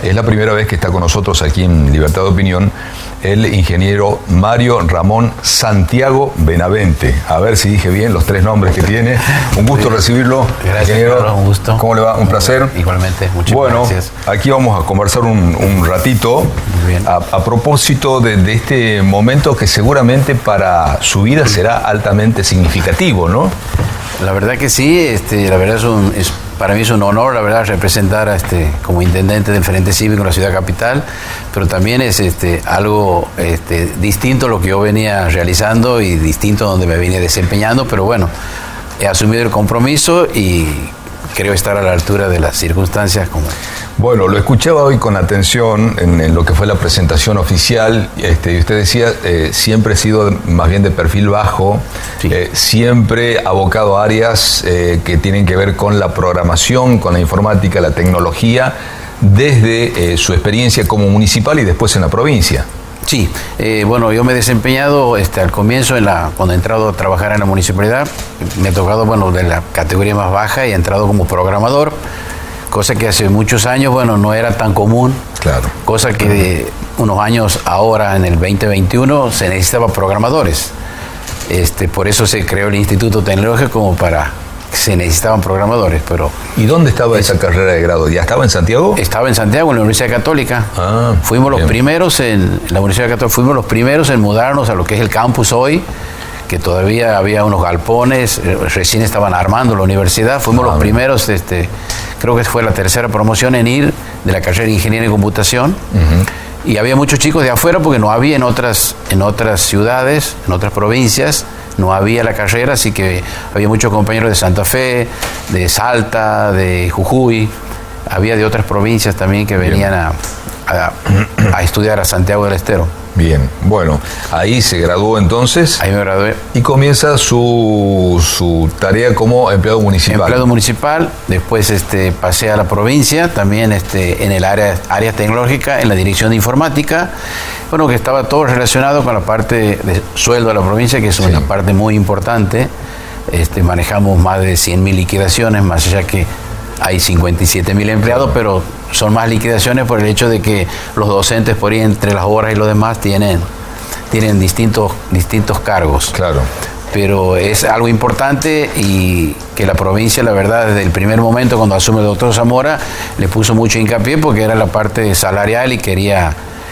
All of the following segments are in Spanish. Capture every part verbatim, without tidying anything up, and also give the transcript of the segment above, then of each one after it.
es la primera vez que está con nosotros aquí en Libertad de Opinión el ingeniero Mario Ramón Santiago Benavente. A ver si dije bien los tres nombres que tiene. Un gusto sí. recibirlo. Gracias, ingeniero. Carlos, un gusto. ¿Cómo le va? Un placer. Igualmente, muchas bueno, gracias. Bueno, aquí vamos a conversar un, un ratito Muy bien. A, a propósito de, de este momento que seguramente para su vida será altamente significativo, ¿no? La verdad que sí, este, la verdad es un, es, para mí es un honor, la verdad, representar a este, como intendente del Frente Cívico en la ciudad capital, pero también es este, algo este, distinto a lo que yo venía realizando y distinto a donde me venía desempeñando, pero bueno, he asumido el compromiso y creo estar a la altura de las circunstancias. Como... Bueno, lo escuchaba hoy con atención en, en lo que fue la presentación oficial, este, y usted decía, eh, siempre he sido más bien de perfil bajo, sí. eh, siempre abocado a áreas eh, que tienen que ver con la programación, con la informática, la tecnología, desde eh, su experiencia como municipal y después en la provincia. Sí, eh, bueno, yo me he desempeñado este, al comienzo, en la, cuando he entrado a trabajar en la municipalidad, me ha tocado, bueno, de la categoría más baja y he entrado como programador, cosa que hace muchos años, bueno, no era tan común. Claro. Cosa que de unos años ahora, en el veinte veintiuno, se necesitaba programadores. Este, por eso se creó el Instituto Tecnológico, como para... se necesitaban programadores, pero... ¿Y dónde estaba esa carrera de grado? ¿Ya estaba en Santiago? Estaba en Santiago, en la Universidad Católica. Ah, fuimos los bien. primeros en, en la Universidad Católica, fuimos los primeros en mudarnos a lo que es el campus hoy, que todavía había unos galpones, recién estaban armando la universidad, fuimos ah, los bien. primeros, este, creo que fue la tercera promoción en ir de la carrera de Ingeniería en Computación, uh-huh. y había muchos chicos de afuera porque no había en otras, en otras ciudades, en otras provincias, no había la carrera, así que había muchos compañeros de Santa Fe, de Salta, de Jujuy, había de otras provincias también que venían a, a, a estudiar a Santiago del Estero. Bien, bueno, ahí se graduó entonces. Ahí me gradué. Y comienza su, su tarea como empleado municipal. Empleado municipal, después este, pasé a la provincia, también este, en el área, área tecnológica, en la dirección de informática. Bueno, que estaba todo relacionado con la parte de sueldo de la provincia, que es una sí. parte muy importante. Este, manejamos más de cien mil liquidaciones, más allá que hay cincuenta y siete mil empleados, pero son más liquidaciones por el hecho de que los docentes por ahí entre las horas y los demás tienen, tienen distintos, distintos cargos. Claro. Pero es algo importante y que la provincia, la verdad, desde el primer momento cuando asume el doctor Zamora, le puso mucho hincapié porque era la parte salarial y quería...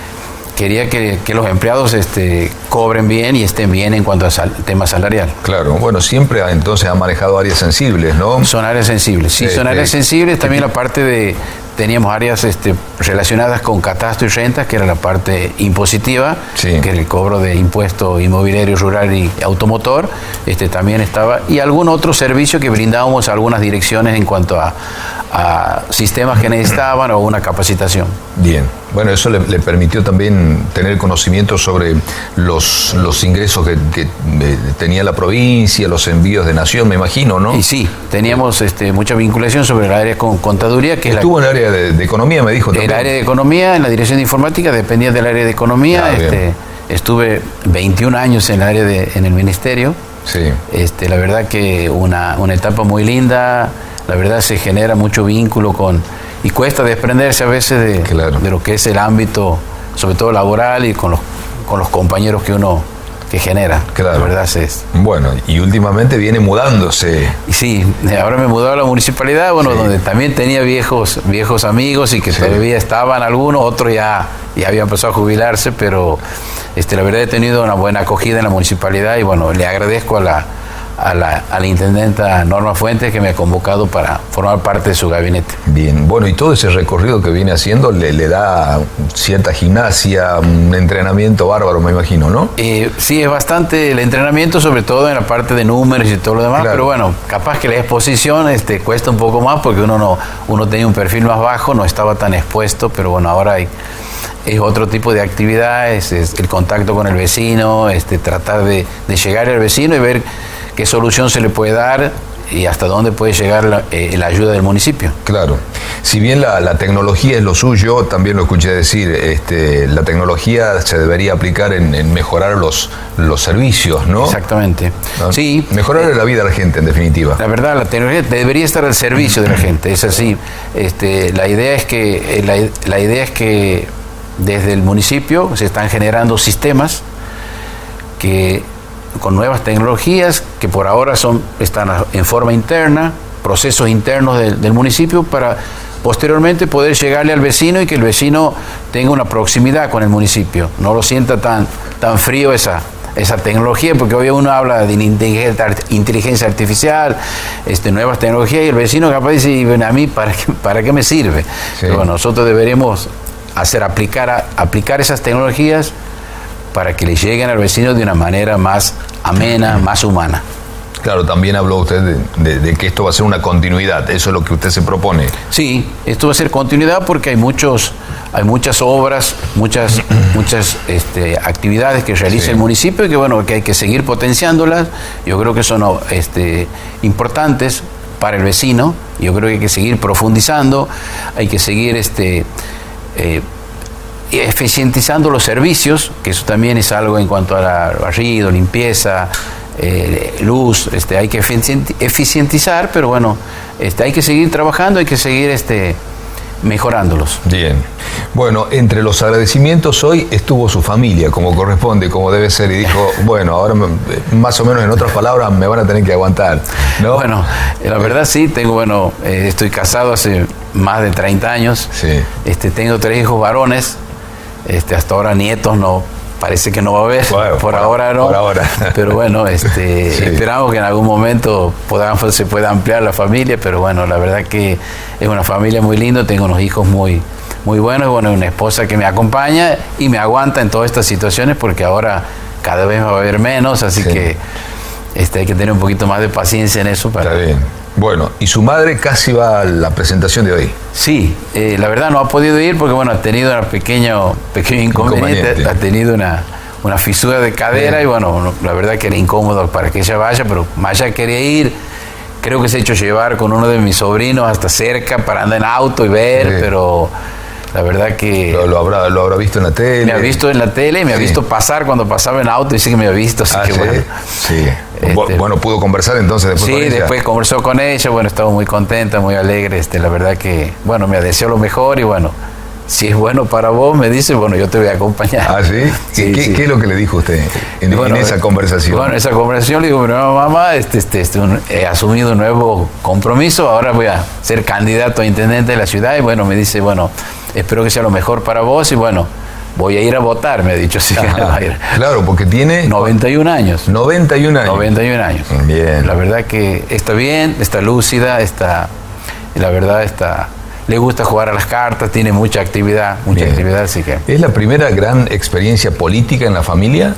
quería que, que los empleados este, cobren bien y estén bien en cuanto al sal, tema salarial. Claro, bueno, siempre entonces ha manejado áreas sensibles, ¿no? Son áreas sensibles, sí, este, son áreas sensibles. También la parte de, teníamos áreas este, relacionadas con catastro y rentas, que era la parte impositiva, sí. que era el cobro de impuesto inmobiliario, rural y automotor, este, también estaba, y algún otro servicio que brindábamos a algunas direcciones en cuanto a, a sistemas que necesitaban o una capacitación. Bien, bueno, eso le, le permitió también tener conocimiento sobre los, los ingresos que, que eh, tenía la provincia, los envíos de nación, me imagino, ¿no? Y sí, teníamos este, mucha vinculación sobre el área con contaduría. Que Estuvo es la, en el área de, de economía, me dijo también. El área de economía, en la dirección de informática, dependía del área de economía. Ah, este, estuve veintiún años en el área de, en el ministerio. Sí. Este, la verdad que una, una etapa muy linda, la verdad se genera mucho vínculo con... Y cuesta desprenderse a veces de, claro. de lo que es el ámbito, sobre todo laboral, y con los, con los compañeros que uno que genera. Claro. La verdad es... Bueno, y últimamente viene mudándose. Y sí, ahora me mudó a la municipalidad, bueno, sí. donde también tenía viejos, viejos amigos y que sí. todavía estaban algunos, otros ya, ya habían empezado a jubilarse, pero este, la verdad he tenido una buena acogida en la municipalidad y bueno, le agradezco a la... A la, a la intendenta Norma Fuentes, que me ha convocado para formar parte de su gabinete. Bien, bueno, y todo ese recorrido que viene haciendo le, le da cierta gimnasia, un entrenamiento bárbaro, me imagino, ¿no? Eh, sí, es bastante el entrenamiento, sobre todo en la parte de números y todo lo demás, claro. pero bueno, capaz que la exposición este, cuesta un poco más porque uno, no, uno tenía un perfil más bajo, no estaba tan expuesto, pero bueno, ahora hay... es otro tipo de actividades, es el contacto con el vecino, este, tratar de, de llegar al vecino y ver qué solución se le puede dar y hasta dónde puede llegar la, eh, la ayuda del municipio. Claro. Si bien la, la tecnología es lo suyo, también lo escuché decir, este, la tecnología se debería aplicar en, en mejorar los, los servicios, ¿no? Exactamente. ¿No? Sí. Mejorar la vida de la gente, en definitiva. La verdad, la tecnología debería estar al servicio de la gente, es así. Este, la idea es que, la, la idea es que desde el municipio se están generando sistemas que con nuevas tecnologías que por ahora son, están en forma interna, procesos internos del, del municipio para posteriormente poder llegarle al vecino y que el vecino tenga una proximidad con el municipio, no lo sienta tan, tan frío esa, esa tecnología, porque hoy uno habla de inteligencia artificial, este, nuevas tecnologías, y el vecino capaz dice, y bueno, a mí, ¿para qué, para qué me sirve? Sí. Pero bueno, nosotros deberemos hacer aplicar, a, aplicar esas tecnologías para que le lleguen al vecino de una manera más amena, más humana. Claro, también habló usted de, de, de que esto va a ser una continuidad, eso es lo que usted se propone. Sí, esto va a ser continuidad porque hay muchos, hay muchas obras, muchas, muchas este, actividades que realiza sí. el municipio y que bueno, que hay que seguir potenciándolas. Yo creo que son este, importantes para el vecino. Yo creo que hay que seguir profundizando, hay que seguir este, eh, eficientizando los servicios, que eso también es algo en cuanto a barrido, limpieza, eh, luz, este, hay que eficientizar, pero bueno, este, hay que seguir trabajando, hay que seguir este, mejorándolos. Bien. Bueno, entre los agradecimientos hoy estuvo su familia, como corresponde, como debe ser, y dijo, bueno, ahora más o menos en otras palabras me van a tener que aguantar, ¿no? Bueno, la verdad sí, tengo, bueno, eh, estoy casado hace más de treinta años, sí. este, tengo tres hijos varones, este, hasta ahora nietos no, parece que no va a haber, bueno, por, por ahora no, por ahora. Pero bueno, este, sí. esperamos que en algún momento podamos, se pueda ampliar la familia, pero bueno, la verdad que es una familia muy linda, tengo unos hijos muy, muy buenos, y bueno, una esposa que me acompaña y me aguanta en todas estas situaciones, porque ahora cada vez va a haber menos, así sí. que este, hay que tener un poquito más de paciencia en eso. Para... Está bien. Bueno, y su madre casi va a la presentación de hoy. Sí, eh, la verdad no ha podido ir porque bueno, ha tenido un pequeño, pequeño inconveniente, inconveniente, ha tenido una, una fisura de cadera. Bien. Y bueno, la verdad que era incómodo para que ella vaya, pero Maya quería ir. Creo que se ha hecho llevar con uno de mis sobrinos hasta cerca para andar en auto y ver, sí. pero la verdad que... Lo, lo, habrá, lo habrá visto en la tele. Me ha visto en la tele, me sí. ha visto pasar cuando pasaba en auto y sí que me ha visto, así ah, que ¿sí? bueno. Sí. Este, bueno, pudo conversar entonces después sí, con ella. Sí, después conversó con ella, bueno, estaba muy contenta, muy alegre, este, la verdad que, bueno, me deseó lo mejor y bueno, si es bueno para vos, me dice, bueno, yo te voy a acompañar. ¿Ah, sí? sí, ¿Qué, sí. ¿Qué es lo que le dijo usted en, bueno, en esa conversación? Bueno, en esa conversación le digo, bueno, mamá, este, este, este, un, he asumido un nuevo compromiso, ahora voy a ser candidato a intendente de la ciudad y bueno, me dice, bueno, espero que sea lo mejor para vos y bueno, voy a ir a votar, me ha dicho. Así que va a ir. Claro, porque tiene... noventa y un años. noventa y un años. noventa y un años. Bien. La verdad que está bien, está lúcida, está... La verdad está... Le gusta jugar a las cartas, tiene mucha actividad, mucha bien. actividad, así que... ¿Es la primera gran experiencia política en la familia?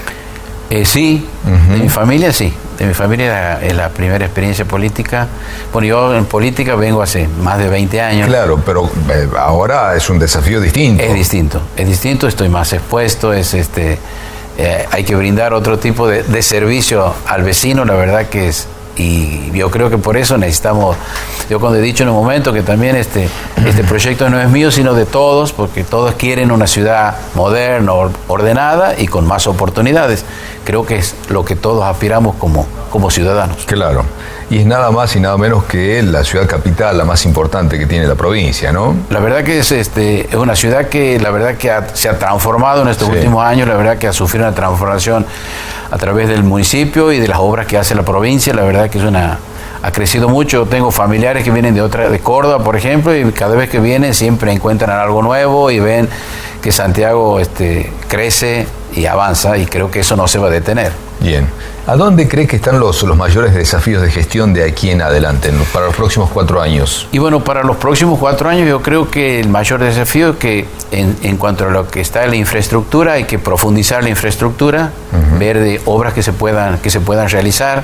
Eh, sí, uh-huh. de mi familia sí. De mi familia es la primera experiencia política. Bueno, yo en política vengo hace más de veinte años. Claro, pero eh, ahora es un desafío distinto. Es distinto, es distinto, estoy más expuesto, es este, eh, hay que brindar otro tipo de, de servicio al vecino, la verdad que es, y yo creo que por eso necesitamos, yo cuando he dicho en un momento que también este, este proyecto no es mío sino de todos, porque todos quieren una ciudad moderna, ordenada y con más oportunidades. Creo que es lo que todos aspiramos como, como ciudadanos. Claro, y es nada más y nada menos que la ciudad capital, la más importante que tiene la provincia, ¿no? La verdad que es, este, es una ciudad que la verdad que ha, se ha transformado en estos sí. últimos años, la verdad que ha sufrido una transformación a través del municipio y de las obras que hace la provincia, la verdad que es una... ha crecido mucho. Tengo familiares que vienen de otra, de Córdoba, por ejemplo, y cada vez que vienen siempre encuentran algo nuevo y ven que Santiago este, crece y avanza, y creo que eso no se va a detener. Bien. ¿A dónde cree que están los, los mayores desafíos de gestión de aquí en adelante, para los próximos cuatro años? Y bueno, para los próximos cuatro años yo creo que el mayor desafío es que en, en cuanto a lo que está en la infraestructura, hay que profundizar la infraestructura, uh-huh. ver de obras que se puedan, que se puedan realizar,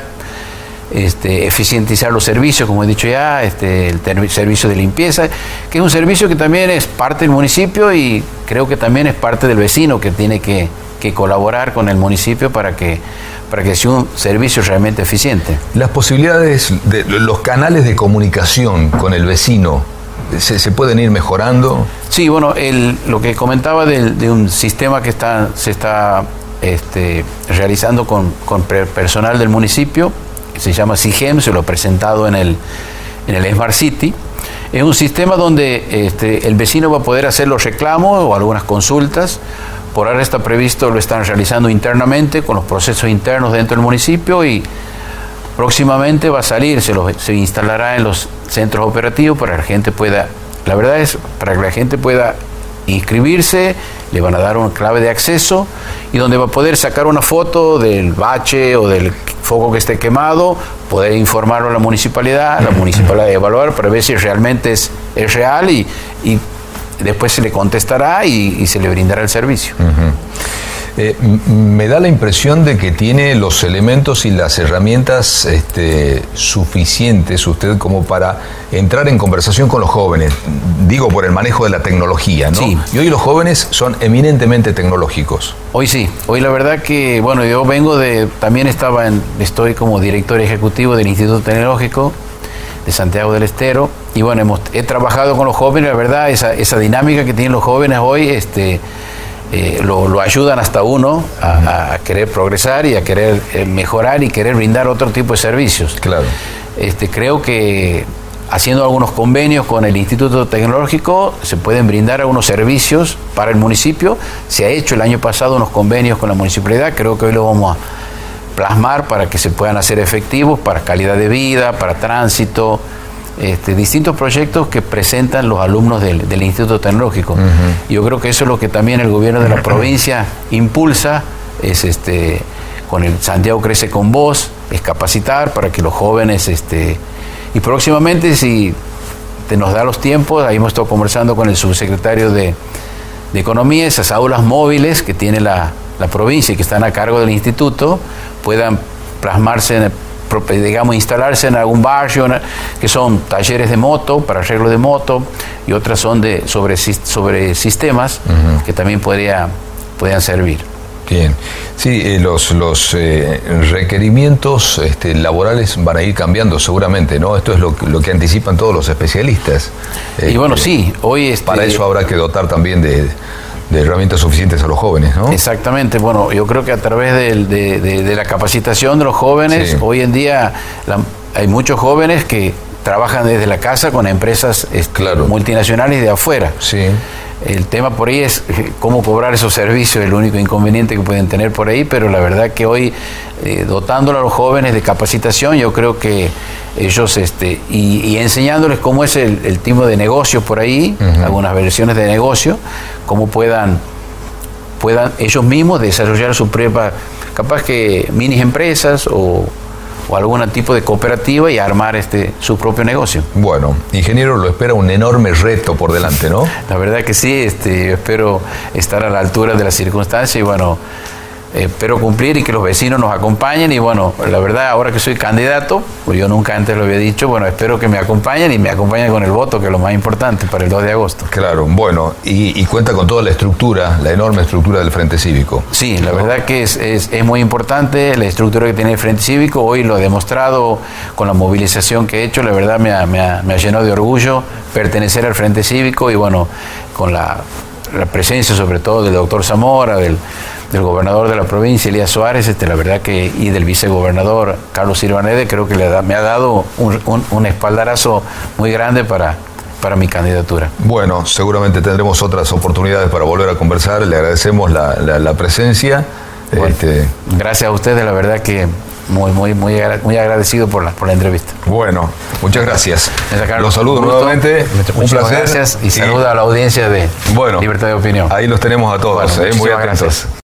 Este, eficientizar los servicios, como he dicho ya, este, el ter- servicio de limpieza, que es un servicio que también es parte del municipio y creo que también es parte del vecino que tiene que, que colaborar con el municipio para que, para que sea un servicio realmente eficiente. Las posibilidades, de los canales de comunicación con el vecino, ¿se, se pueden ir mejorando? Sí, bueno, el, lo que comentaba de, de un sistema que está, se está este, realizando con, con personal del municipio, que se llama SIGEM, se lo he presentado en el, en el Smart City. Es un sistema donde este, el vecino va a poder hacer los reclamos o algunas consultas. Por ahora está previsto, lo están realizando internamente con los procesos internos dentro del municipio y próximamente va a salir, se, lo, se instalará en los centros operativos para que la gente pueda, la verdad es, para que la gente pueda inscribirse, le van a dar una clave de acceso y donde va a poder sacar una foto del bache o del foco que esté quemado, poder informarlo a la municipalidad, la municipalidad evaluar para ver si realmente es, es real y, y después se le contestará y, y se le brindará el servicio. Uh-huh. Eh, me da la impresión de que tiene los elementos y las herramientas este, suficientes usted como para entrar en conversación con los jóvenes, digo por el manejo de la tecnología, ¿no? Sí. Y hoy los jóvenes son eminentemente tecnológicos. Hoy sí, hoy la verdad que, bueno, yo vengo de, también estaba en, estoy como director ejecutivo del Instituto Tecnológico de Santiago del Estero y bueno, hemos, he trabajado con los jóvenes, la verdad, esa, esa dinámica que tienen los jóvenes hoy, este... Eh, lo, lo ayudan hasta uno a, a querer progresar y a querer eh, mejorar y querer brindar otro tipo de servicios. Claro. Este, creo que haciendo algunos convenios con el Instituto Tecnológico se pueden brindar algunos servicios para el municipio. Se ha hecho el año pasado unos convenios con la municipalidad, creo que hoy lo vamos a plasmar para que se puedan hacer efectivos para calidad de vida, para tránsito. Este, distintos proyectos que presentan los alumnos del, del Instituto Tecnológico. Uh-huh. Yo creo que eso es lo que también el gobierno de la provincia impulsa, es este, con el Santiago Crece con Vos, es capacitar para que los jóvenes, este, y próximamente si te nos da los tiempos, ahí hemos estado conversando con el subsecretario de, de Economía, esas aulas móviles que tiene la, la provincia y que están a cargo del instituto, puedan plasmarse en el digamos, instalarse en algún barrio, que son talleres de moto, para arreglo de moto, y otras son de sobre, sobre sistemas, uh-huh, que también podría, podrían servir. Bien. Sí, eh, los, los eh, requerimientos este, laborales van a ir cambiando seguramente, ¿no? Esto es lo, lo que anticipan todos los especialistas. Y este, bueno, sí, hoy... Este, para eso habrá que dotar también de... de herramientas suficientes a los jóvenes, ¿no? Exactamente. Bueno, yo creo que a través de, de, de, de la capacitación de los jóvenes, sí, hoy en día la, hay muchos jóvenes que trabajan desde la casa con empresas este, claro, multinacionales de afuera. Sí. El tema por ahí es cómo cobrar esos servicios, el único inconveniente que pueden tener por ahí, pero la verdad que hoy, eh, dotándolo a los jóvenes de capacitación, yo creo que ellos, este, y, y enseñándoles cómo es el, el tipo de negocio por ahí, uh-huh, algunas versiones de negocio, cómo puedan, puedan ellos mismos desarrollar su propia, capaz que mini empresas o... o algún tipo de cooperativa y armar este su propio negocio. Bueno, ingeniero, lo espera un enorme reto por delante, ¿no? La verdad que sí, este, yo espero estar a la altura de las circunstancias y bueno, eh, espero cumplir y que los vecinos nos acompañen y bueno, la verdad ahora que soy candidato, pues yo nunca antes lo había dicho, bueno, espero que me acompañen y me acompañen con el voto, que es lo más importante para el dos de agosto. Claro, bueno, y, y cuenta con toda la estructura, la enorme estructura del Frente Cívico. Sí, la verdad que es, es, es muy importante la estructura que tiene el Frente Cívico, hoy lo he demostrado con la movilización que he hecho, la verdad me ha, me ha, me ha llenado de orgullo pertenecer al Frente Cívico y bueno, con la, la presencia sobre todo del doctor Zamora, del del gobernador de la provincia, Elías Suárez, este, la verdad que, y del vicegobernador Carlos Irbanede, creo que le da, me ha dado un, un, un espaldarazo muy grande para, para mi candidatura. Bueno, seguramente tendremos otras oportunidades para volver a conversar, le agradecemos la, la, la presencia. Bueno, este... Gracias a ustedes, la verdad que muy, muy, muy, muy agradecido por la, por la entrevista. Bueno, muchas gracias. Los saludo nuevamente. Un placer. Gracias y, y saluda a la audiencia de bueno, Libertad de Opinión. Ahí los tenemos a todos, bueno, eh, muy atentos. Gracias.